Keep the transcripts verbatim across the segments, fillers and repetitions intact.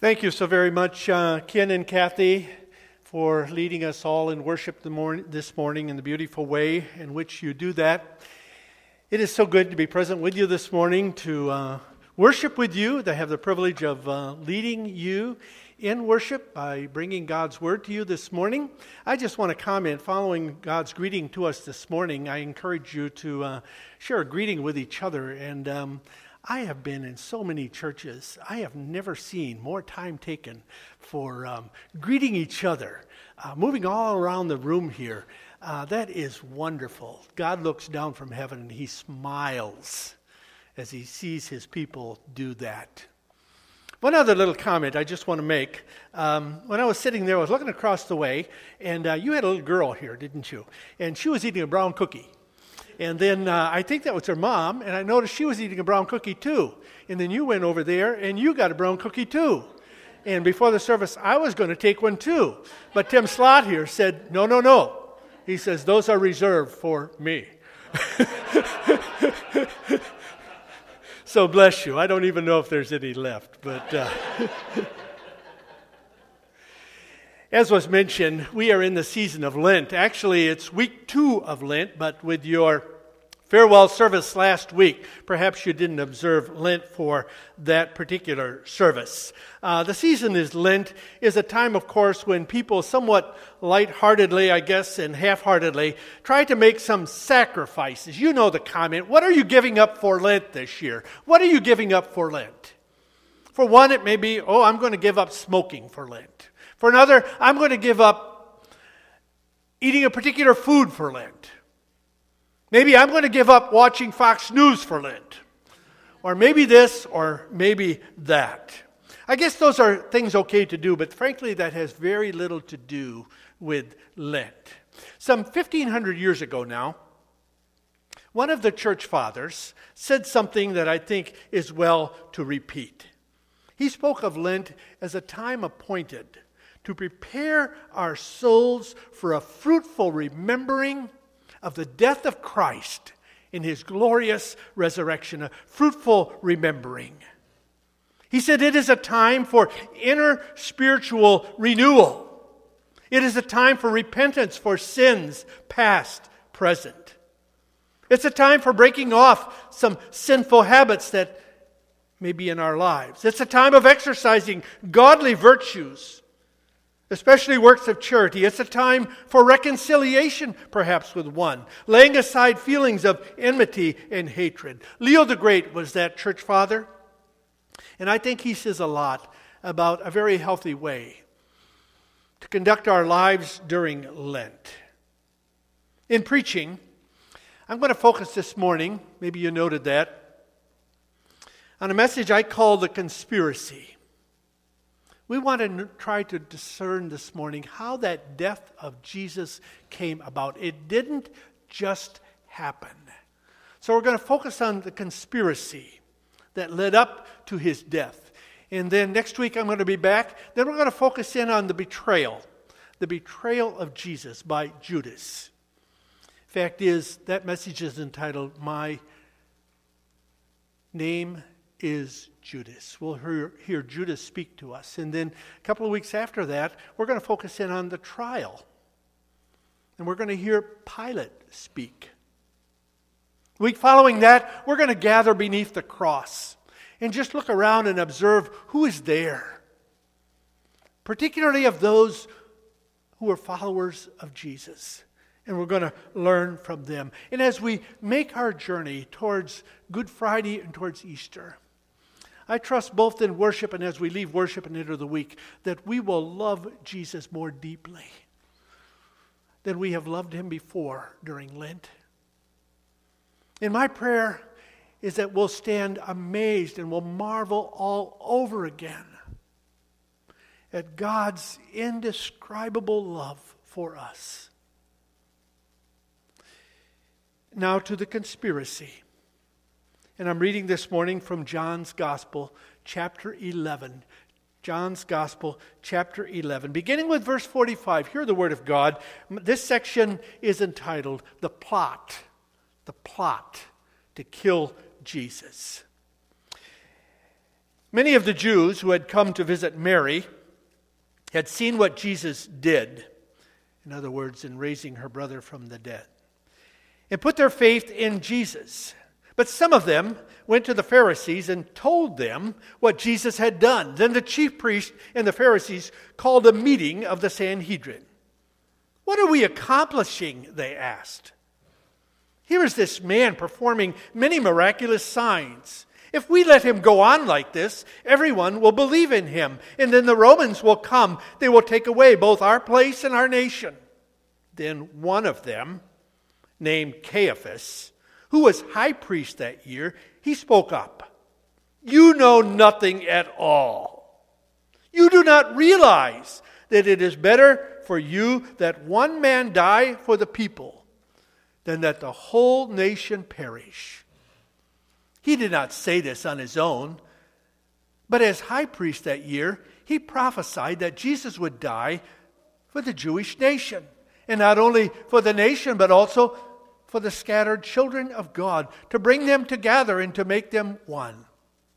Thank you so very much, uh, Ken and Kathy, for leading us all in worship the morning, this morning in the beautiful way in which you do that. It is so good to be present with you this morning, to uh, worship with you, to have the privilege of uh, leading you in worship by bringing God's Word to you this morning. I just want to comment, following God's greeting to us this morning, I encourage you to uh, share a greeting with each other. And um, I have been in so many churches. I have never seen more time taken for um, greeting each other, uh, moving all around the room here. Uh, that is wonderful. God looks down from heaven and he smiles as he sees his people do that. One other little comment I just want to make. Um, when I was sitting there, I was looking across the way, and uh, you had a little girl here, didn't you? And she was eating a brown cookie. And then uh, I think that was her mom, and I noticed she was eating a brown cookie too. And then you went over there, and you got a brown cookie too. And before the service, I was going to take one too. But Tim Slott here said, no, no, no. He says, those are reserved for me. So bless you. I don't even know if there's any left. But uh, as was mentioned, we are in the season of Lent. Actually, it's week two of Lent, but with your farewell service last week, perhaps you didn't observe Lent for that particular service. Uh, the season is Lent, is a time, of course, when people somewhat lightheartedly, I guess, and half-heartedly try to make some sacrifices. You know the comment, what are you giving up for Lent this year? What are you giving up for Lent? For one, it may be, oh, I'm going to give up smoking for Lent. For another, I'm going to give up eating a particular food for Lent. Maybe I'm going to give up watching Fox News for Lent. Or maybe this, or maybe that. I guess those are things okay to do, but frankly that has very little to do with Lent. Some fifteen hundred years ago now, one of the church fathers said something that I think is well to repeat. He spoke of Lent as a time appointed to prepare our souls for a fruitful remembering of the death of Christ in his glorious resurrection, a fruitful remembering. He said it is a time for inner spiritual renewal. It is a time for repentance for sins past, present. It's a time for breaking off some sinful habits that may be in our lives. It's a time of exercising godly virtues, especially works of charity. It's a time for reconciliation, perhaps, with one, laying aside feelings of enmity and hatred. Leo the Great was that church father, and I think he says a lot about a very healthy way to conduct our lives during Lent. In preaching, I'm going to focus this morning, maybe you noted that, on a message I call The Conspiracy. We want to try to discern this morning how that death of Jesus came about. It didn't just happen. So we're going to focus on the conspiracy that led up to his death. And then next week I'm going to be back. Then we're going to focus in on the betrayal. The betrayal of Jesus by Judas. Fact is, that message is entitled, My Name is Judas. We'll hear, hear Judas speak to us. And then a couple of weeks after that, we're going to focus in on the trial. And we're going to hear Pilate speak. The week following that, we're going to gather beneath the cross and just look around and observe who is there. Particularly of those who are followers of Jesus. And we're going to learn from them. And as we make our journey towards Good Friday and towards Easter, I trust both in worship and as we leave worship and enter the week that we will love Jesus more deeply than we have loved him before during Lent. And my prayer is that we'll stand amazed and we'll marvel all over again at God's indescribable love for us. Now to the conspiracy. And I'm reading this morning from John's Gospel, chapter eleven. John's Gospel, chapter eleven. Beginning with verse forty-five, hear the word of God. This section is entitled, The Plot. The Plot to Kill Jesus. Many of the Jews who had come to visit Mary had seen what Jesus did, in other words, in raising her brother from the dead, and put their faith in Jesus. But some of them went to the Pharisees and told them what Jesus had done. Then the chief priests and the Pharisees called a meeting of the Sanhedrin. "What are we accomplishing?" they asked. "Here is this man performing many miraculous signs. If we let him go on like this, everyone will believe in him, and then the Romans will come. They will take away both our place and our nation." Then one of them, named Caiaphas, who was high priest that year, he spoke up. "You know nothing at all. You do not realize that it is better for you that one man die for the people than that the whole nation perish." He did not say this on his own, but as high priest that year, he prophesied that Jesus would die for the Jewish nation, and not only for the nation, but also for the scattered children of God, to bring them together and to make them one.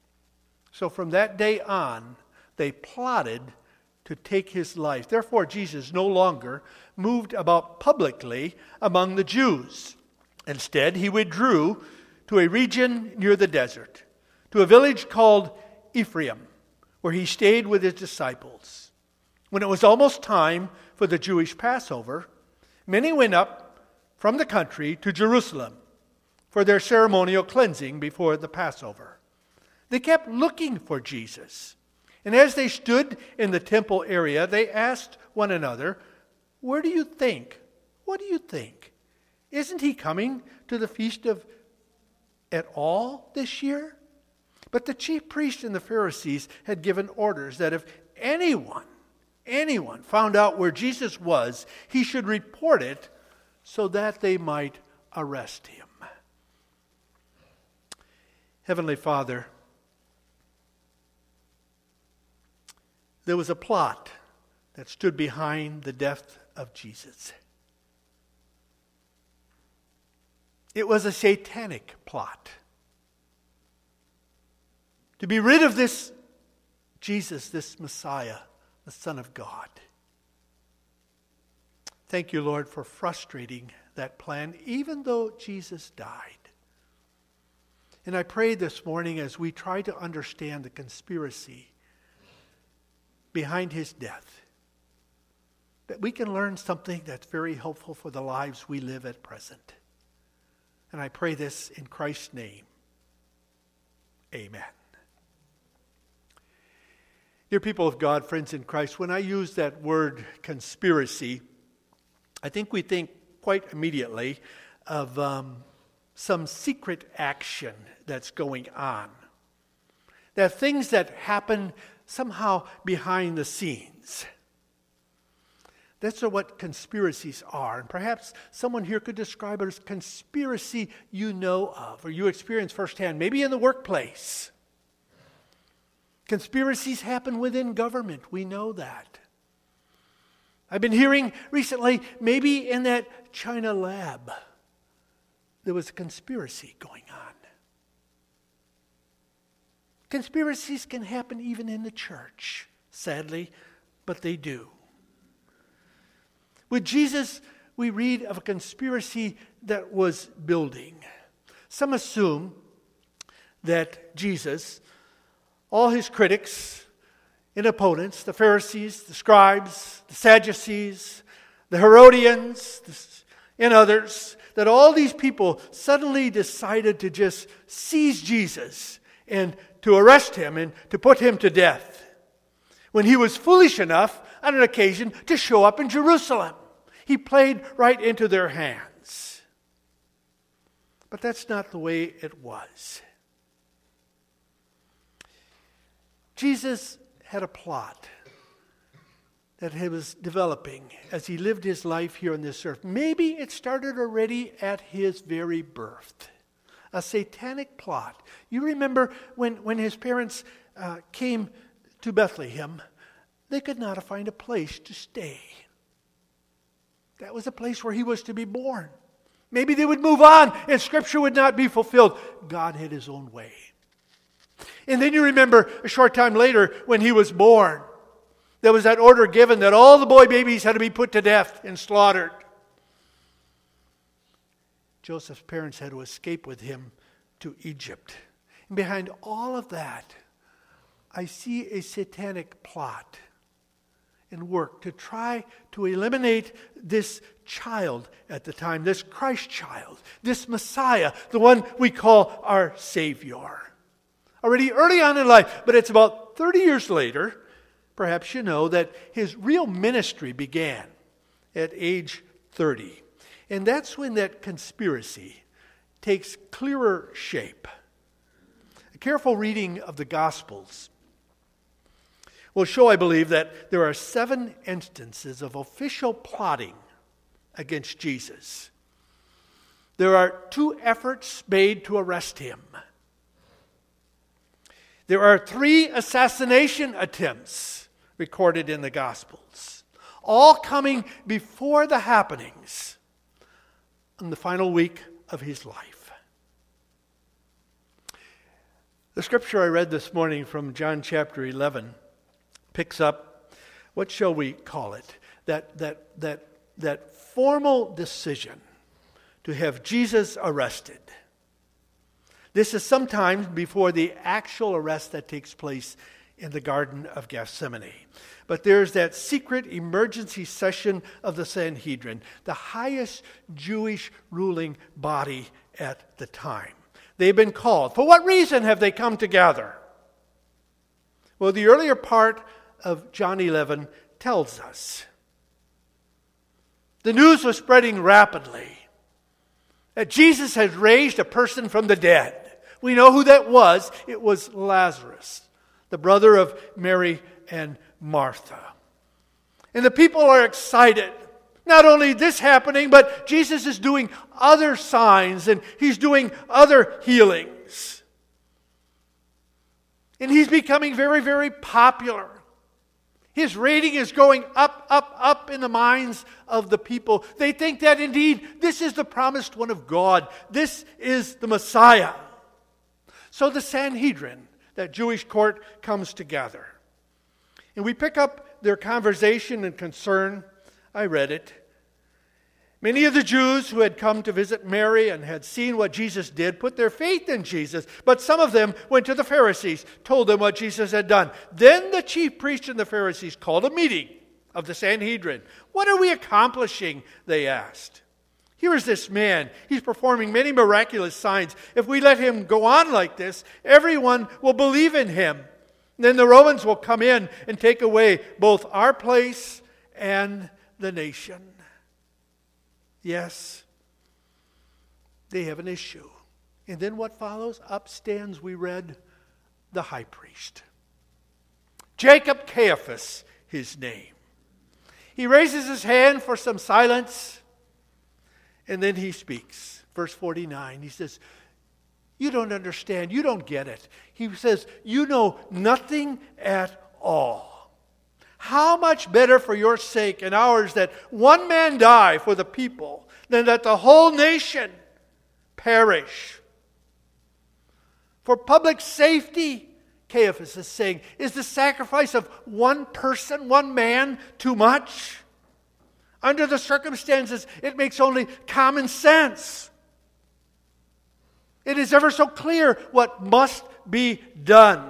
So from that day on, they plotted to take his life. Therefore, Jesus no longer moved about publicly among the Jews. Instead, he withdrew to a region near the desert, to a village called Ephraim, where he stayed with his disciples. When it was almost time for the Jewish Passover, many went up from the country to Jerusalem for their ceremonial cleansing before the Passover. They kept looking for Jesus. And as they stood in the temple area, they asked one another, "Where do you think? What do you think? Isn't he coming to the feast of at all this year?" But the chief priests and the Pharisees had given orders that if anyone, anyone found out where Jesus was, he should report it so that they might arrest him. Heavenly Father, there was a plot that stood behind the death of Jesus. It was a satanic plot to be rid of this Jesus, this Messiah, the Son of God. Thank you, Lord, for frustrating that plan, even though Jesus died. And I pray this morning as we try to understand the conspiracy behind his death, that we can learn something that's very helpful for the lives we live at present. And I pray this in Christ's name. Amen. Dear people of God, friends in Christ, when I use that word conspiracy, I think we think quite immediately of um, some secret action that's going on. There are things that happen somehow behind the scenes. That's what conspiracies are. And perhaps someone here could describe it as conspiracy you know of or you experience firsthand, maybe in the workplace. Conspiracies happen within government. We know that. I've been hearing recently, maybe in that China lab, there was a conspiracy going on. Conspiracies can happen even in the church, sadly, but they do. With Jesus, we read of a conspiracy that was building. Some assume that Jesus, all his critics and opponents, the Pharisees, the scribes, the Sadducees, the Herodians, and others, that all these people suddenly decided to just seize Jesus and to arrest him and to put him to death, when he was foolish enough on an occasion to show up in Jerusalem. He played right into their hands. But that's not the way it was. Jesus had a plot that he was developing as he lived his life here on this earth. Maybe it started already at his very birth. A satanic plot. You remember when, when his parents uh, came to Bethlehem, they could not find a place to stay. That was a place where he was to be born. Maybe they would move on and Scripture would not be fulfilled. God had his own way. And then you remember a short time later when he was born, there was that order given that all the boy babies had to be put to death and slaughtered. Joseph's parents had to escape with him to Egypt. And behind all of that, I see a satanic plot and work to try to eliminate this child at the time, this Christ child, this Messiah, the one we call our Savior. Already early on in life, but it's about thirty years later, perhaps you know, that his real ministry began at age thirty. And that's when that conspiracy takes clearer shape. A careful reading of the Gospels will show, I believe, that there are seven instances of official plotting against Jesus. There are two efforts made to arrest him. There are three assassination attempts recorded in the Gospels, all coming before the happenings in the final week of his life. The scripture I read this morning from John chapter eleven picks up, what shall we call it? That that that that formal decision to have Jesus arrested. This is sometimes before the actual arrest that takes place in the Garden of Gethsemane. But there's that secret emergency session of the Sanhedrin, the highest Jewish ruling body at the time. They've been called. For what reason have they come together? Well, the earlier part of John eleven tells us. The news was spreading rapidly that Jesus had raised a person from the dead. We know who that was. It was Lazarus, the brother of Mary and Martha. And the people are excited. Not only this happening, but Jesus is doing other signs and he's doing other healings. And he's becoming very, very popular. His rating is going up, up, up in the minds of the people. They think that indeed this is the promised one of God. This is the Messiah. So the Sanhedrin, that Jewish court, comes together. And we pick up their conversation and concern. I read it. Many of the Jews who had come to visit Mary and had seen what Jesus did put their faith in Jesus. But some of them went to the Pharisees, told them what Jesus had done. Then the chief priests and the Pharisees called a meeting of the Sanhedrin. What are we accomplishing? They asked. Here is this man. He's performing many miraculous signs. If we let him go on like this, everyone will believe in him. Then the Romans will come in and take away both our place and the nation. Yes, they have an issue. And then what follows? Up stands, we read, the high priest. Jacob Caiaphas, his name. He raises his hand for some silence, and then he speaks. Verse forty-nine, he says, you don't understand, you don't get it. He says, you know nothing at all. How much better for your sake and ours that one man die for the people than that the whole nation perish. For public safety, Caiaphas is saying, is the sacrifice of one person, one man, too much? Under the circumstances, it makes only common sense. It is ever so clear what must be done.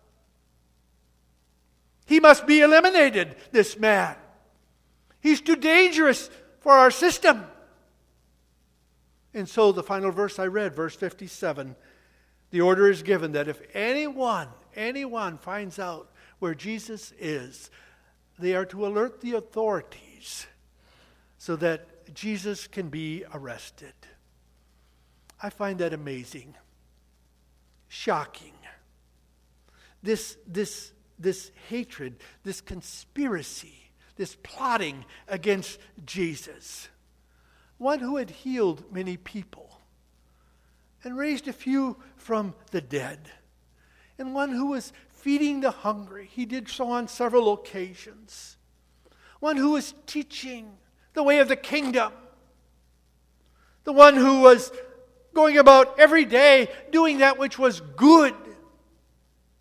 He must be eliminated, this man. He's too dangerous for our system. And so the final verse I read, verse fifty-seven, the order is given that if anyone, anyone finds out where Jesus is, they are to alert the authorities so that Jesus can be arrested. I find that amazing, shocking. This, this, this hatred, this conspiracy, this plotting against Jesus. One who had healed many people and raised a few from the dead. And one who was feeding the hungry. He did so on several occasions. One who was teaching the way of the kingdom. The one who was going about every day doing that which was good.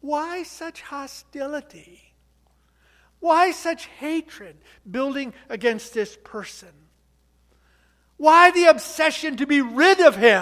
Why such hostility? Why such hatred building against this person? Why the obsession to be rid of him?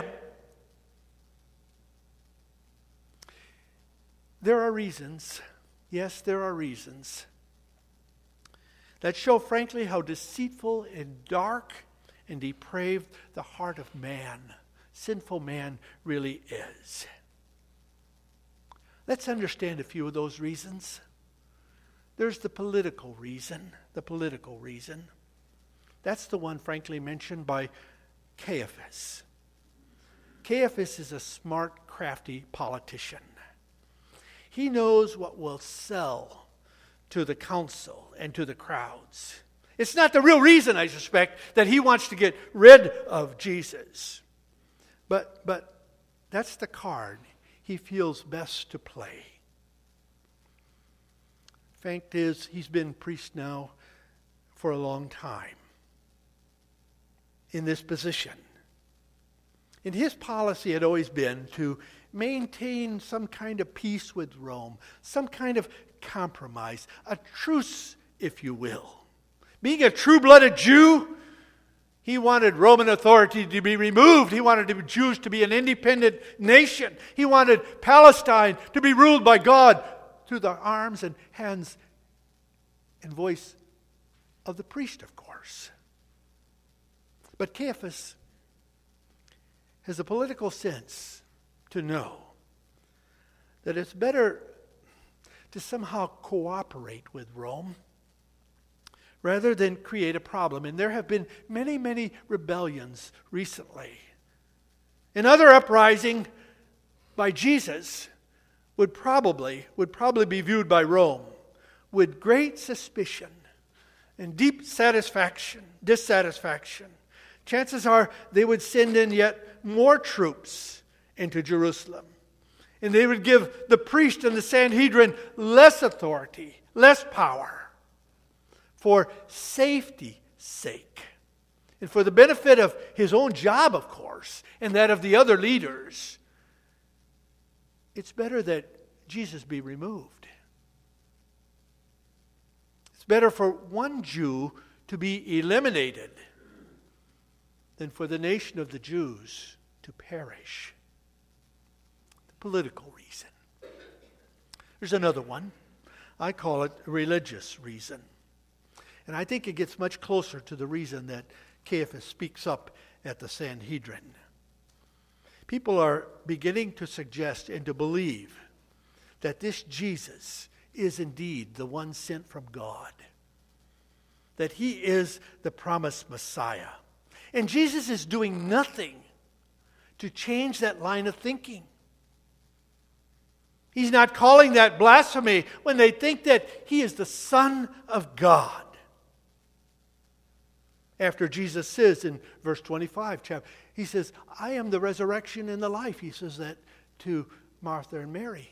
There are reasons, yes, there are reasons, that show frankly how deceitful and dark and depraved the heart of man, sinful man, really is. Let's understand a few of those reasons. There's the political reason, the political reason. That's the one, frankly, mentioned by Caiaphas. Caiaphas is a smart, crafty politician. He knows what will sell to the council and to the crowds. It's not the real reason, I suspect, that he wants to get rid of Jesus. But, but that's the card he feels best to play. Fact is, he's been priest now for a long time in this position. And his policy had always been to maintain some kind of peace with Rome, some kind of compromise, a truce, if you will. Being a true-blooded Jew, he wanted Roman authority to be removed. He wanted the Jews to be an independent nation. He wanted Palestine to be ruled by God through the arms and hands and voice of the priest, of course. But Caiaphas has a political sense to know that it's better to somehow cooperate with Rome rather than create a problem. And there have been many, many rebellions recently. Another uprising by Jesus would probably, would probably be viewed by Rome with great suspicion and deep satisfaction, dissatisfaction. Chances are they would send in yet more troops into Jerusalem. And they would give the priest and the Sanhedrin less authority, less power, for safety's sake. And for the benefit of his own job, of course, and that of the other leaders. It's better that Jesus be removed. It's better for one Jew to be eliminated than for the nation of the Jews to perish. The political reason. There's another one. I call it a religious reason. And I think it gets much closer to the reason that Caiaphas speaks up at the Sanhedrin. People are beginning to suggest and to believe that this Jesus is indeed the one sent from God. That he is the promised Messiah. And Jesus is doing nothing to change that line of thinking. He's not calling that blasphemy when they think that he is the Son of God. After Jesus says in verse twenty-five, chapter, he says, I am the resurrection and the life. He says that to Martha and Mary.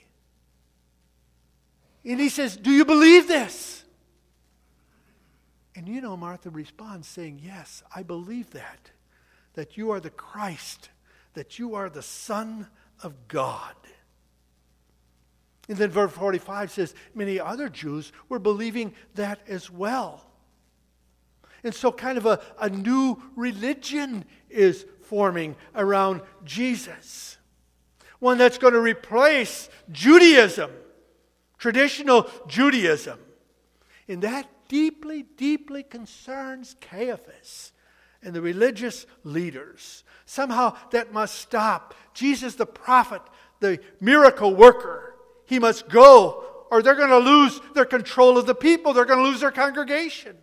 And he says, do you believe this? And you know, Martha responds saying, yes, I believe that. That you are the Christ. That you are the Son of God. And then verse forty-five says, many other Jews were believing that as well. And so kind of a, a new religion is forming around Jesus. One that's going to replace Judaism, traditional Judaism. And that deeply, deeply concerns Caiaphas and the religious leaders. Somehow that must stop. Jesus the prophet, the miracle worker, he must go or they're going to lose their control of the people. They're going to lose their congregation.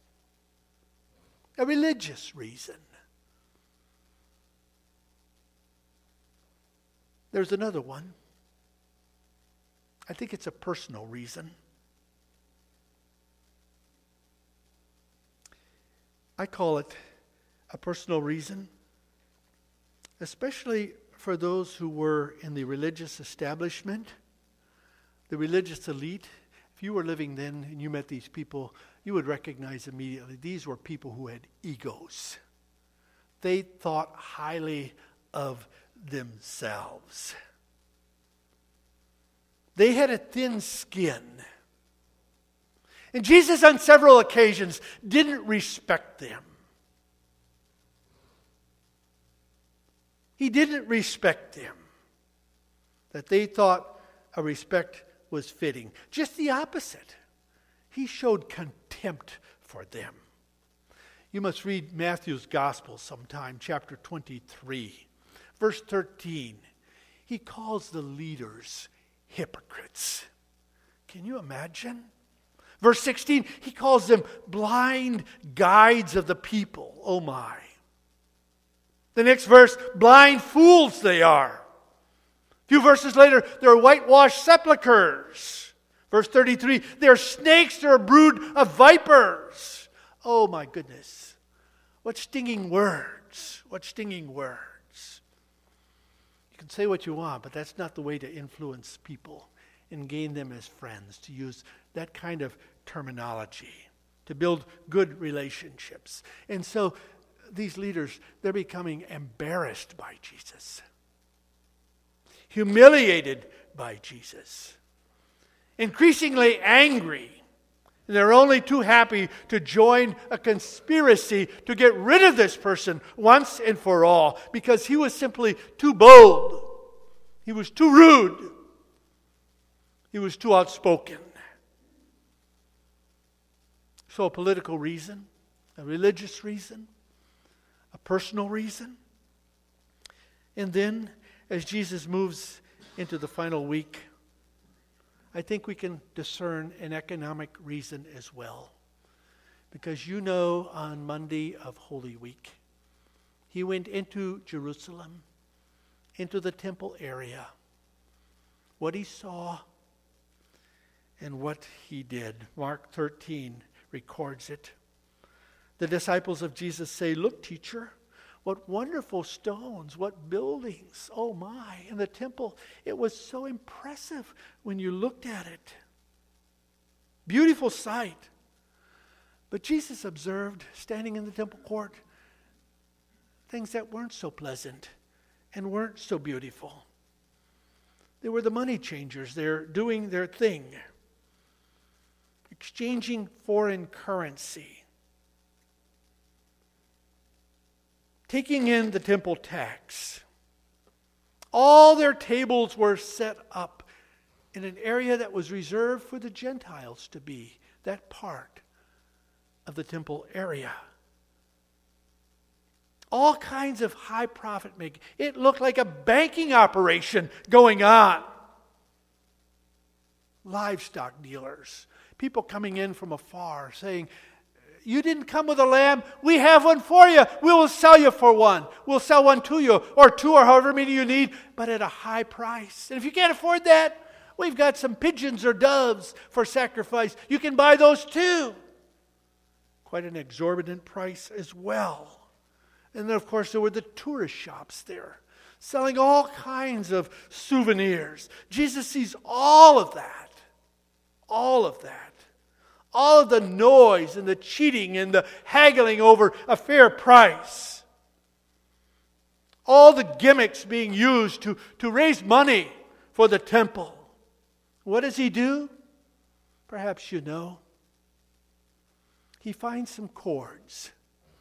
A religious reason. There's another one. I think it's a personal reason. I call it a personal reason, especially for those who were in the religious establishment, the religious elite. If you were living then and you met these people, you would recognize immediately these were people who had egos. They thought highly of themselves. They had a thin skin. And Jesus on several occasions didn't respect them. He didn't respect them. That they thought a respect was fitting. Just the opposite. He showed contempt for them. You must read Matthew's Gospel sometime, chapter twenty-three, verse thirteen. He calls the leaders hypocrites. Can you imagine? Verse sixteen, he calls them blind guides of the people. Oh my. The next verse, blind fools they are. A few verses later, they're whitewashed sepulchres. Verse thirty-three, they're snakes, they're a brood of vipers. Oh my goodness. What stinging words. What stinging words. You can say what you want, but that's not the way to influence people and gain them as friends, to use that kind of terminology, to build good relationships. And so these leaders, they're becoming embarrassed by Jesus, humiliated by Jesus, increasingly angry. And they're only too happy to join a conspiracy to get rid of this person once and for all, because he was simply too bold. He was too rude. He was too outspoken. So a political reason, a religious reason, a personal reason. And then, as Jesus moves into the final week, I think we can discern an economic reason as well. Because you know, on Monday of Holy Week, he went into Jerusalem, into the temple area. What he saw and what he did. Mark thirteen records it. The disciples of Jesus say, "Look, teacher, what wonderful stones, what buildings. Oh my, in the temple, it was so impressive when you looked at it. Beautiful sight." But Jesus observed, standing in the temple court, things that weren't so pleasant and weren't so beautiful. They were the money changers. They're doing their thing, exchanging foreign currency, taking in the temple tax. All their tables were set up in an area that was reserved for the Gentiles to be, that part of the temple area. All kinds of high profit making. It looked like a banking operation going on. Livestock dealers, people coming in from afar saying, "You didn't come with a lamb, we have one for you. We will sell you for one. We'll sell one to you, or two, or however many you need, but at a high price. And if you can't afford that, we've got some pigeons or doves for sacrifice. You can buy those too." Quite an exorbitant price as well. And then, of course, there were the tourist shops there, selling all kinds of souvenirs. Jesus sees all of that. All of that. All of the noise and the cheating and the haggling over a fair price. All the gimmicks being used to, to raise money for the temple. What does he do? Perhaps you know. He finds some cords.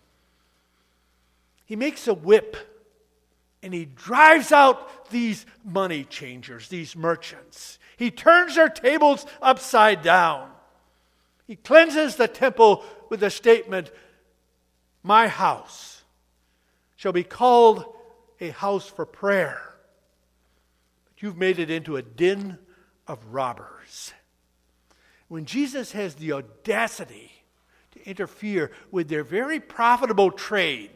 He makes a whip and he drives out these money changers, these merchants. He turns their tables upside down. He cleanses the temple with the statement, "My house shall be called a house for prayer, but you've made it into a den of robbers." When Jesus has the audacity to interfere with their very profitable trade,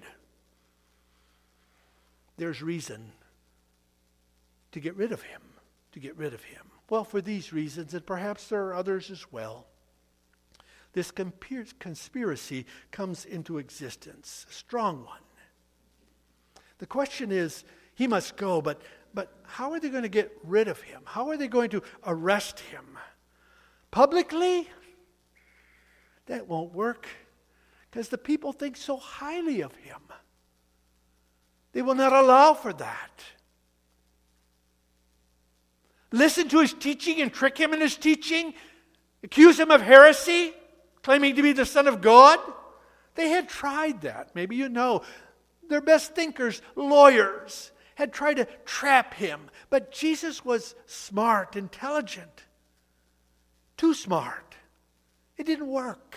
there's reason to get rid of him, to get rid of him. Well, for these reasons, and perhaps there are others as well, this conspiracy comes into existence, a strong one. The question is, he must go, but, but how are they going to get rid of him? How are they going to arrest him? Publicly? That won't work, because the people think so highly of him. They will not allow for that. listen to his teaching and trick him in his teaching? Accuse him of heresy, claiming to be the Son of God? They had tried that. Maybe you know. Their best thinkers, lawyers, had tried to trap him. But Jesus was smart, intelligent. Too smart. It didn't work.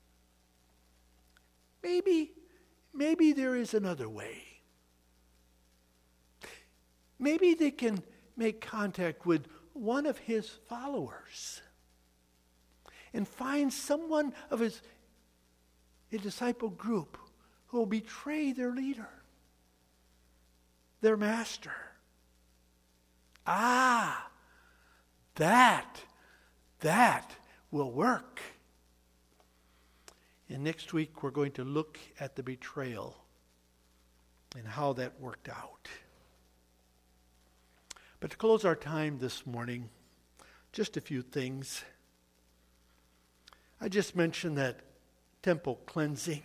Maybe, maybe there is another way. Maybe they can make contact with one of his followers and find someone of his, his disciple group who will betray their leader, their master. Ah, that, that will work. And next week we're going to look at the betrayal and how that worked out. But to close our time this morning, just a few things. I just mentioned that temple cleansing.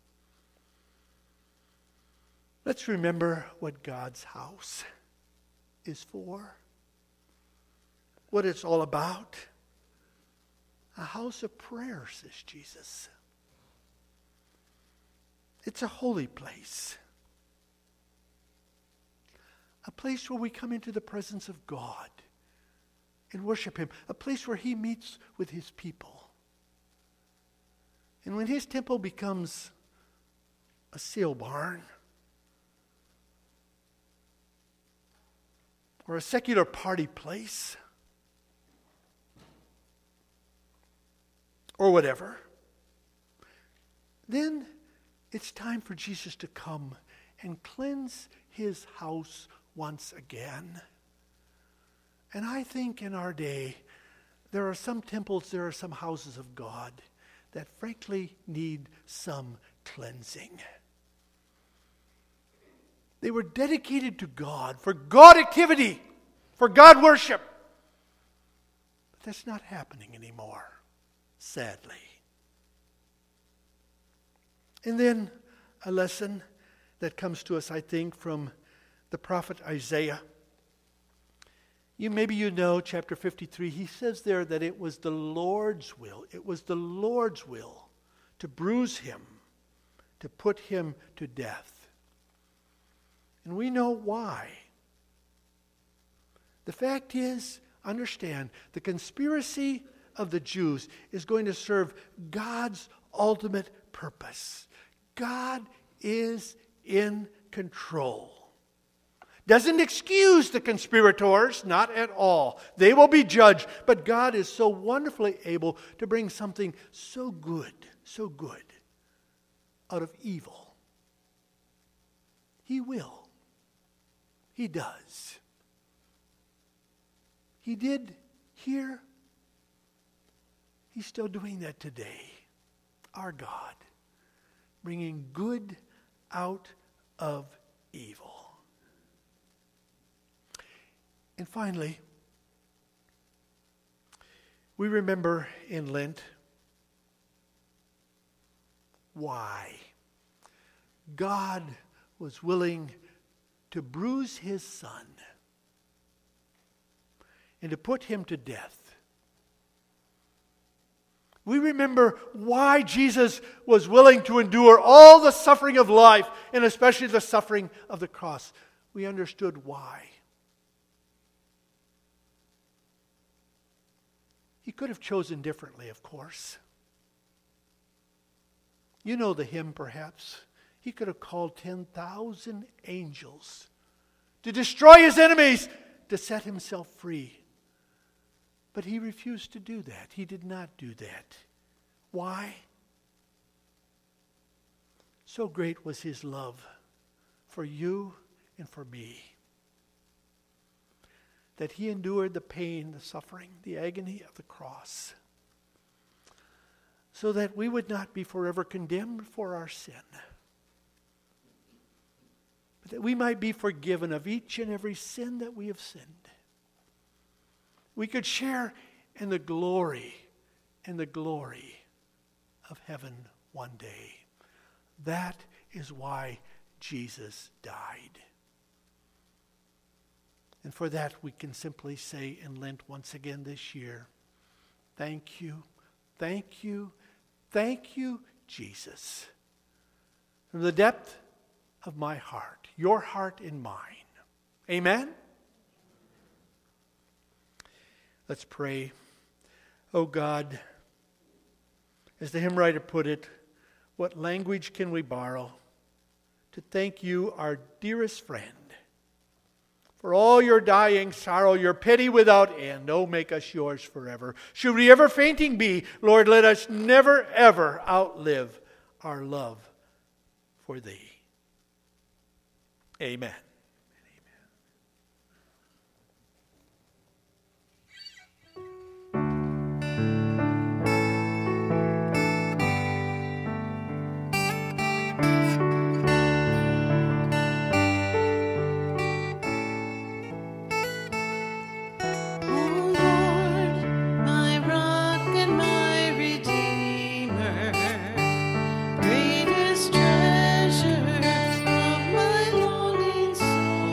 Let's remember what God's house is for, what it's all about. A house of prayer, says Jesus. It's a holy place. A place where we come into the presence of God and worship him. A place where he meets with his people. And when his temple becomes a sale barn or a secular party place or whatever, then it's time for Jesus to come and cleanse his house once again. And I think in our day, there are some temples, there are some houses of God that frankly need some cleansing. They were dedicated to God, for God activity, for God worship. But that's not happening anymore, sadly. And then a lesson that comes to us, I think, from the prophet Isaiah. You maybe you know chapter fifty-three, he says there that it was the Lord's will. It was the Lord's will to bruise him, to put him to death. And we know why. The fact is, understand, the conspiracy of the Jews is going to serve God's ultimate purpose. God is in control. Doesn't excuse the conspirators, not at all. They will be judged, but God is so wonderfully able to bring something so good, so good out of evil. He will. He does. He did here. He's still doing that today. Our God, bringing good out of evil. And finally, we remember in Lent why God was willing to bruise his Son and to put him to death. We remember why Jesus was willing to endure all the suffering of life, and especially the suffering of the cross. We understood why. He could have chosen differently, of course. You know the hymn, perhaps. He could have called ten thousand angels to destroy his enemies, to set himself free. But he refused to do that. He did not do that. Why? So great was his love for you and for me, that he endured the pain, the suffering, the agony of the cross, so that we would not be forever condemned for our sin, but that we might be forgiven of each and every sin that we have sinned. We could share in the glory and the glory of heaven one day. That is why Jesus died. And for that, we can simply say in Lent once again this year, thank you, thank you, thank you, Jesus. From the depth of my heart, your heart and mine. Amen? Let's pray. Oh God, as the hymn writer put it, what language can we borrow to thank you, our dearest friend, for all your dying sorrow, your pity without end. Oh, make us yours forever. Should we ever fainting be, Lord, let us never, ever outlive our love for thee. Amen.